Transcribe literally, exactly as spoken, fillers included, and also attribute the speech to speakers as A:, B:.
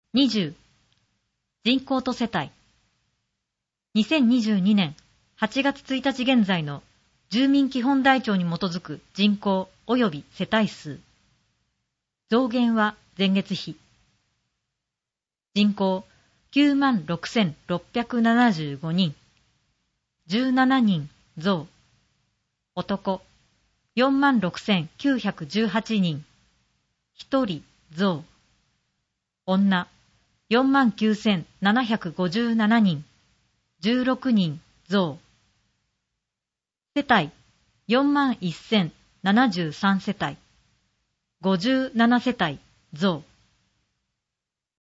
A: にじゅう、人口と世帯。にせんにじゅうにねんはちがつついたち現在の住民基本台帳に基づく人口及び世帯数。増減は前月比。人口きゅうまんろくせんろっぴゃくななじゅうごにん。じゅうななにん増。男よんまんろくせんきゅうひゃくじゅうはちにん。ひとり増。女よんまんきゅうせんななひゃくごじゅうななにん。じゅうろくにん増。世帯よんまんせんななじゅうさんせたい。ごじゅうななせたい増。